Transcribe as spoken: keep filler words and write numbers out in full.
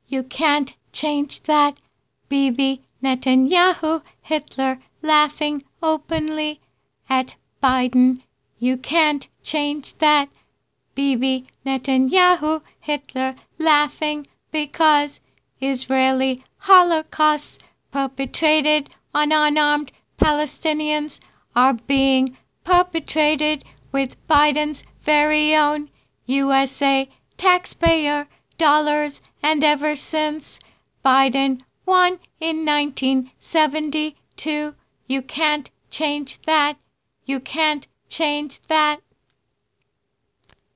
You can't change that. Bibi Netanyahu, Hitler laughing openly at Biden. You can't change that. Bibi Netanyahu, Hitler laughing because Israeli Holocausts perpetrated on unarmed Palestinians are being perpetrated with Biden's very own U S A taxpayer dollars, and ever since Biden won in nineteen seventy-two. You can't change that. You can't change that.